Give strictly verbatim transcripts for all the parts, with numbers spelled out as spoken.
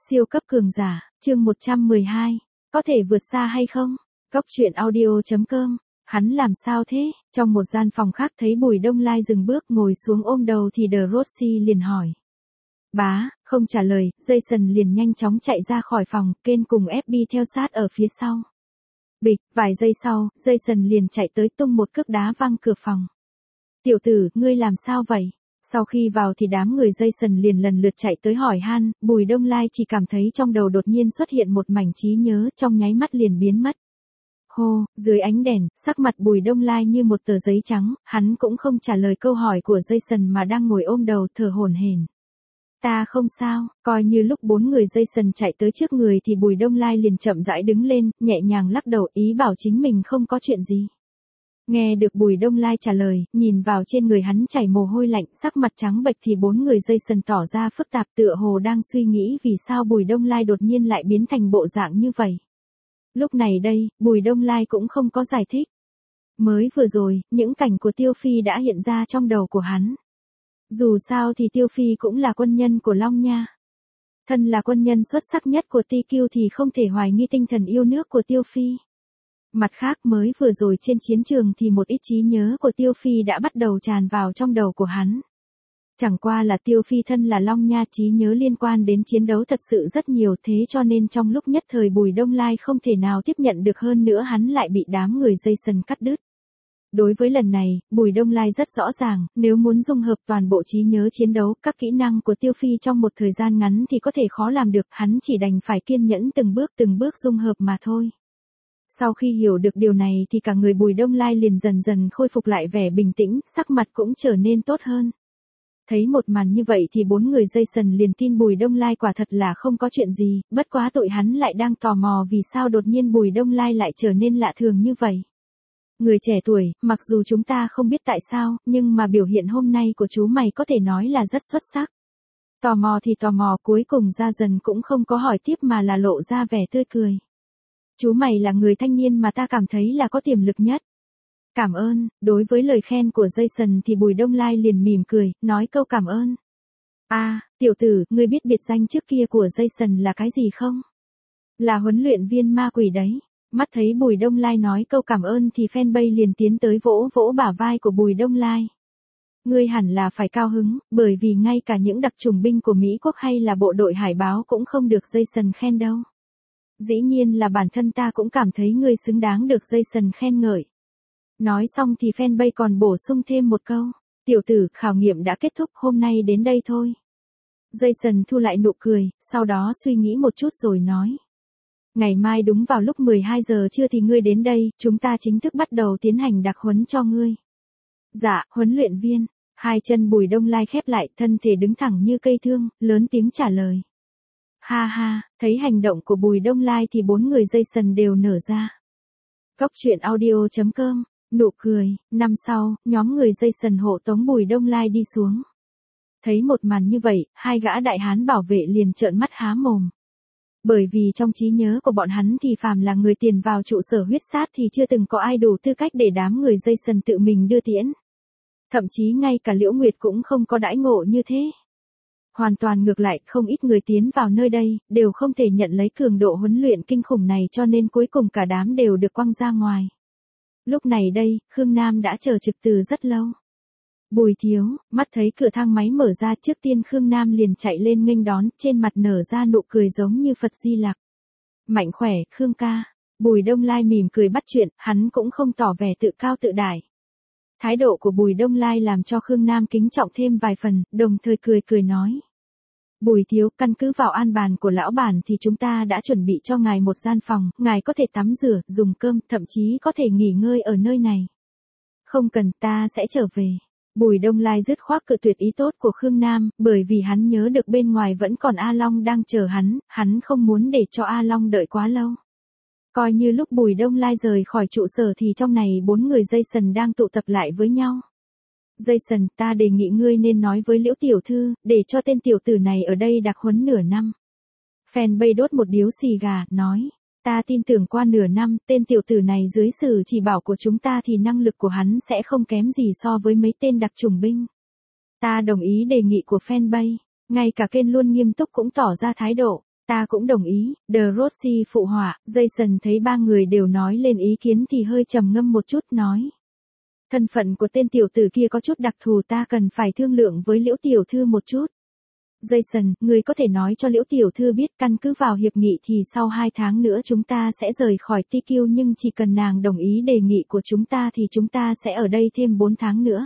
Siêu cấp cường giả, chương một trăm mười hai, có thể vượt xa hay không? Cốc truyện audio chấm com, hắn làm sao thế? Trong một gian phòng khác thấy Bùi Đông Lai dừng bước ngồi xuống ôm đầu thì The Rossi liền hỏi. Bá, không trả lời, Jason liền nhanh chóng chạy ra khỏi phòng, Ken cùng ép bê theo sát ở phía sau. Bịch, vài giây sau, Jason liền chạy tới tung một cước đá văng cửa phòng. Tiểu tử, ngươi làm sao vậy? Sau khi vào thì đám người Jason liền lần lượt chạy tới hỏi han, Bùi Đông Lai chỉ cảm thấy trong đầu đột nhiên xuất hiện một mảnh trí nhớ, trong nháy mắt liền biến mất. Hô, dưới ánh đèn, sắc mặt Bùi Đông Lai như một tờ giấy trắng, hắn cũng không trả lời câu hỏi của Jason mà đang ngồi ôm đầu thở hổn hển. Ta không sao, coi như lúc bốn người Jason chạy tới trước người thì Bùi Đông Lai liền chậm rãi đứng lên, nhẹ nhàng lắc đầu ý bảo chính mình không có chuyện gì. Nghe được Bùi Đông Lai trả lời, nhìn vào trên người hắn chảy mồ hôi lạnh, sắc mặt trắng bệch thì bốn người Jason tỏ ra phức tạp tựa hồ đang suy nghĩ vì sao Bùi Đông Lai đột nhiên lại biến thành bộ dạng như vậy. Lúc này đây, Bùi Đông Lai cũng không có giải thích. Mới vừa rồi, những cảnh của Tiêu Phi đã hiện ra trong đầu của hắn. Dù sao thì Tiêu Phi cũng là quân nhân của Long Nha. Thân là quân nhân xuất sắc nhất của tê quy thì không thể hoài nghi tinh thần yêu nước của Tiêu Phi. Mặt khác mới vừa rồi trên chiến trường thì một ít trí nhớ của Tiêu Phi đã bắt đầu tràn vào trong đầu của hắn. Chẳng qua là Tiêu Phi thân là Long Nha trí nhớ liên quan đến chiến đấu thật sự rất nhiều thế cho nên trong lúc nhất thời Bùi Đông Lai không thể nào tiếp nhận được hơn nữa hắn lại bị đám người Jason cắt đứt. Đối với lần này, Bùi Đông Lai rất rõ ràng, nếu muốn dung hợp toàn bộ trí nhớ chiến đấu, các kỹ năng của Tiêu Phi trong một thời gian ngắn thì có thể khó làm được, hắn chỉ đành phải kiên nhẫn từng bước từng bước dung hợp mà thôi. Sau khi hiểu được điều này thì cả người Bùi Đông Lai liền dần dần khôi phục lại vẻ bình tĩnh, sắc mặt cũng trở nên tốt hơn. Thấy một màn như vậy thì bốn người Jason liền tin Bùi Đông Lai quả thật là không có chuyện gì, bất quá tụi hắn lại đang tò mò vì sao đột nhiên Bùi Đông Lai lại trở nên lạ thường như vậy. Người trẻ tuổi, mặc dù chúng ta không biết tại sao, nhưng mà biểu hiện hôm nay của chú mày có thể nói là rất xuất sắc. Tò mò thì tò mò, cuối cùng ra dần cũng không có hỏi tiếp mà là lộ ra vẻ tươi cười. Chú mày là người thanh niên mà ta cảm thấy là có tiềm lực nhất. Cảm ơn, đối với lời khen của Jason thì Bùi Đông Lai liền mỉm cười, nói câu cảm ơn. À, tiểu tử, ngươi biết biệt danh trước kia của Jason là cái gì không? Là huấn luyện viên ma quỷ đấy. Mắt thấy Bùi Đông Lai nói câu cảm ơn thì fanpage liền tiến tới vỗ vỗ bả vai của Bùi Đông Lai. Ngươi hẳn là phải cao hứng, bởi vì ngay cả những đặc chủng binh của Mỹ quốc hay là bộ đội hải báo cũng không được Jason khen đâu. Dĩ nhiên là bản thân ta cũng cảm thấy ngươi xứng đáng được Jason khen ngợi. Nói xong thì fanpage còn bổ sung thêm một câu. Tiểu tử, khảo nghiệm đã kết thúc, hôm nay đến đây thôi. Jason thu lại nụ cười, sau đó suy nghĩ một chút rồi nói. Ngày mai đúng vào lúc mười hai giờ trưa thì ngươi đến đây, chúng ta chính thức bắt đầu tiến hành đặc huấn cho ngươi. Dạ, huấn luyện viên. Hai chân Bùi Đông Lai khép lại, thân thể đứng thẳng như cây thương, lớn tiếng trả lời. Ha ha, thấy hành động của Bùi Đông Lai thì bốn người Jason đều nở ra. Cốc truyện audio chấm com, nụ cười, năm sau, nhóm người Jason hộ tống Bùi Đông Lai đi xuống. Thấy một màn như vậy, hai gã đại hán bảo vệ liền trợn mắt há mồm. Bởi vì trong trí nhớ của bọn hắn thì phàm là người tiền vào trụ sở huyết sát thì chưa từng có ai đủ tư cách để đám người Jason tự mình đưa tiễn. Thậm chí ngay cả Liễu Nguyệt cũng không có đãi ngộ như thế. Hoàn toàn ngược lại, không ít người tiến vào nơi đây, đều không thể nhận lấy cường độ huấn luyện kinh khủng này cho nên cuối cùng cả đám đều được quăng ra ngoài. Lúc này đây, Khương Nam đã chờ trực từ rất lâu. Bùi thiếu, mắt thấy cửa thang máy mở ra trước tiên Khương Nam liền chạy lên nghênh đón, trên mặt nở ra nụ cười giống như Phật Di Lặc. Mạnh khỏe, Khương ca. Bùi Đông Lai mỉm cười bắt chuyện, hắn cũng không tỏ vẻ tự cao tự đại. Thái độ của Bùi Đông Lai làm cho Khương Nam kính trọng thêm vài phần, đồng thời cười cười nói. Bùi thiếu, căn cứ vào an bàn của lão bản thì chúng ta đã chuẩn bị cho ngài một gian phòng, ngài có thể tắm rửa, dùng cơm, thậm chí có thể nghỉ ngơi ở nơi này. Không cần, ta sẽ trở về. Bùi Đông Lai dứt khoát cự tuyệt ý tốt của Khương Nam, bởi vì hắn nhớ được bên ngoài vẫn còn A Long đang chờ hắn, hắn không muốn để cho A Long đợi quá lâu. Coi như lúc Bùi Đông Lai rời khỏi trụ sở thì trong này bốn người Jason đang tụ tập lại với nhau. Jason, ta đề nghị ngươi nên nói với Liễu tiểu thư, để cho tên tiểu tử này ở đây đặc huấn nửa năm. Fanpage đốt một điếu xì gà, nói. Ta tin tưởng qua nửa năm, tên tiểu tử này dưới sự chỉ bảo của chúng ta thì năng lực của hắn sẽ không kém gì so với mấy tên đặc chủng binh. Ta đồng ý đề nghị của fanpage, ngay cả Ken luôn nghiêm túc cũng tỏ ra thái độ. Ta cũng đồng ý, De Rossi phụ họa. Jason thấy ba người đều nói lên ý kiến thì hơi trầm ngâm một chút nói. Thân phận của tên tiểu tử kia có chút đặc thù, ta cần phải thương lượng với Liễu tiểu thư một chút. Jason, người có thể nói cho Liễu tiểu thư biết căn cứ vào hiệp nghị thì sau hai tháng nữa chúng ta sẽ rời khỏi tê quy, nhưng chỉ cần nàng đồng ý đề nghị của chúng ta thì chúng ta sẽ ở đây thêm bốn tháng nữa.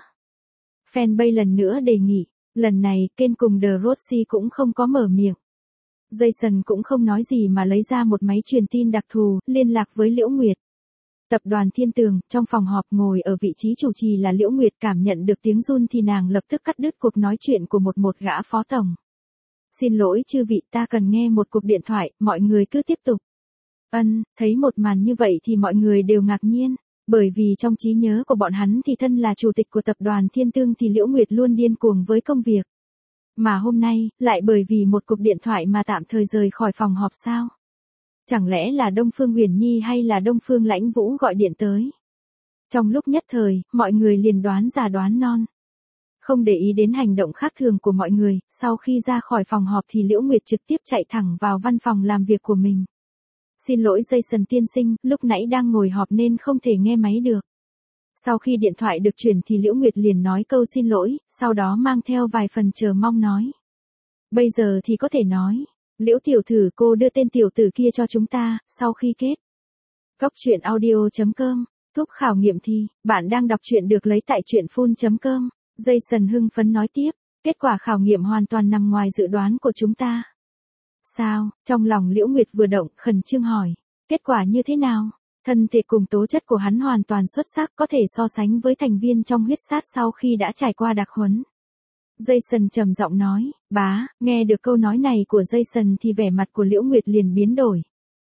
Fanbase lần nữa đề nghị. Lần này, Ken cùng De Rossi cũng không có mở miệng. Jason cũng không nói gì mà lấy ra một máy truyền tin đặc thù, liên lạc với Liễu Nguyệt. Tập đoàn Thiên Tường, trong phòng họp ngồi ở vị trí chủ trì là Liễu Nguyệt, cảm nhận được tiếng run thì nàng lập tức cắt đứt cuộc nói chuyện của một một gã phó tổng. Xin lỗi chư vị, ta cần nghe một cuộc điện thoại, mọi người cứ tiếp tục. Ân, thấy một màn như vậy thì mọi người đều ngạc nhiên, bởi vì trong trí nhớ của bọn hắn thì thân là chủ tịch của tập đoàn Thiên Tường thì Liễu Nguyệt luôn điên cuồng với công việc. Mà hôm nay, lại bởi vì một cuộc điện thoại mà tạm thời rời khỏi phòng họp sao? Chẳng lẽ là Đông Phương Uyển Nhi hay là Đông Phương Lãnh Vũ gọi điện tới? Trong lúc nhất thời, mọi người liền đoán già đoán non. Không để ý đến hành động khác thường của mọi người, sau khi ra khỏi phòng họp thì Liễu Nguyệt trực tiếp chạy thẳng vào văn phòng làm việc của mình. Xin lỗi Jason tiên sinh, lúc nãy đang ngồi họp nên không thể nghe máy được. Sau khi điện thoại được chuyển thì Liễu Nguyệt liền nói câu xin lỗi, sau đó mang theo vài phần chờ mong nói. Bây giờ thì có thể nói. Liễu tiểu thư, cô đưa tên tiểu tử kia cho chúng ta, sau khi kết. Cốc truyện audio chấm com, thúc khảo nghiệm thi, bạn đang đọc truyện được lấy tại truyện phun chấm com. Jason hưng phấn nói tiếp, kết quả khảo nghiệm hoàn toàn nằm ngoài dự đoán của chúng ta. Sao? Trong lòng Liễu Nguyệt vừa động, khẩn trương hỏi. Kết quả như thế nào? Thân thể cùng tố chất của hắn hoàn toàn xuất sắc, có thể so sánh với thành viên trong huyết sát sau khi đã trải qua đặc huấn. Jason trầm giọng nói, bá, nghe được câu nói này của Jason thì vẻ mặt của Liễu Nguyệt liền biến đổi.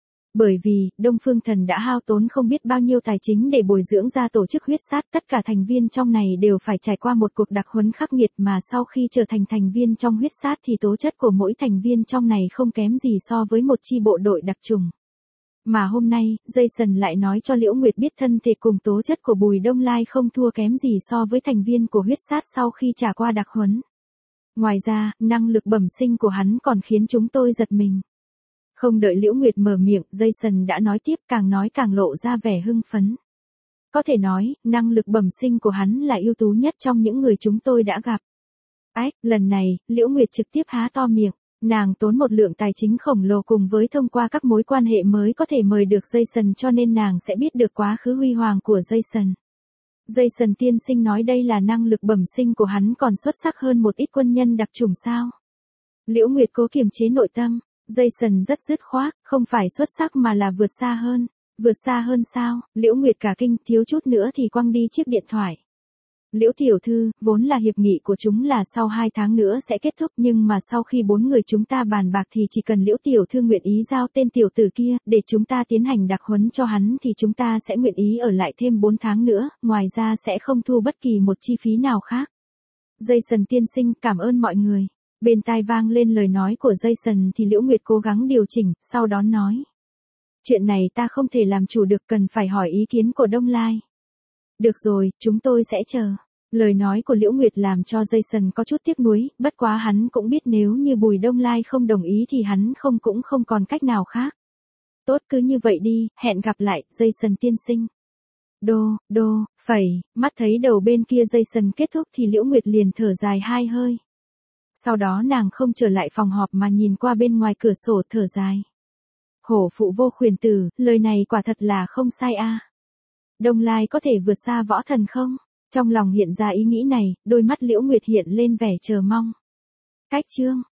Bởi vì, Đông Phương Thần đã hao tốn không biết bao nhiêu tài chính để bồi dưỡng ra tổ chức huyết sát, tất cả thành viên trong này đều phải trải qua một cuộc đặc huấn khắc nghiệt mà sau khi trở thành thành viên trong huyết sát thì tố chất của mỗi thành viên trong này không kém gì so với một chi bộ đội đặc trùng. Mà hôm nay, Jason lại nói cho Liễu Nguyệt biết thân thể cùng tố chất của Bùi Đông Lai không thua kém gì so với thành viên của huyết sát sau khi trải qua đặc huấn. Ngoài ra, năng lực bẩm sinh của hắn còn khiến chúng tôi giật mình. Không đợi Liễu Nguyệt mở miệng, Jason đã nói tiếp, càng nói càng lộ ra vẻ hưng phấn. Có thể nói, năng lực bẩm sinh của hắn là ưu tú nhất trong những người chúng tôi đã gặp. Ách, lần này, Liễu Nguyệt trực tiếp há to miệng. Nàng tốn một lượng tài chính khổng lồ cùng với thông qua các mối quan hệ mới có thể mời được Jason, cho nên nàng sẽ biết được quá khứ huy hoàng của Jason. Jason tiên sinh nói đây là năng lực bẩm sinh của hắn còn xuất sắc hơn một ít quân nhân đặc chủng sao? Liễu Nguyệt cố kiềm chế nội tâm. Jason rất dứt khoát, không phải xuất sắc mà là vượt xa hơn. Vượt xa hơn sao? Liễu Nguyệt cả kinh, thiếu chút nữa thì quăng đi chiếc điện thoại. Liễu tiểu thư, vốn là hiệp nghị của chúng là sau hai tháng nữa sẽ kết thúc, nhưng mà sau khi bốn người chúng ta bàn bạc thì chỉ cần Liễu tiểu thư nguyện ý giao tên tiểu tử kia, để chúng ta tiến hành đặc huấn cho hắn thì chúng ta sẽ nguyện ý ở lại thêm bốn tháng nữa, ngoài ra sẽ không thu bất kỳ một chi phí nào khác. Jason tiên sinh, cảm ơn mọi người. Bên tai vang lên lời nói của Jason thì Liễu Nguyệt cố gắng điều chỉnh, sau đó nói. Chuyện này ta không thể làm chủ được, cần phải hỏi ý kiến của Đông Lai. Được rồi, chúng tôi sẽ chờ. Lời nói của Liễu Nguyệt làm cho Jason có chút tiếc nuối, bất quá hắn cũng biết nếu như Bùi Đông Lai không đồng ý thì hắn không cũng không còn cách nào khác. Tốt, cứ như vậy đi, hẹn gặp lại, Jason tiên sinh. Đô, đô, phẩy, mắt thấy đầu bên kia Jason kết thúc thì Liễu Nguyệt liền thở dài hai hơi. Sau đó nàng không trở lại phòng họp mà nhìn qua bên ngoài cửa sổ thở dài. Hổ phụ vô khuyển tử, lời này quả thật là không sai a. Đông Lai có thể vượt xa võ thần không? Trong lòng hiện ra ý nghĩ này, đôi mắt Liễu Nguyệt hiện lên vẻ chờ mong. Cách chương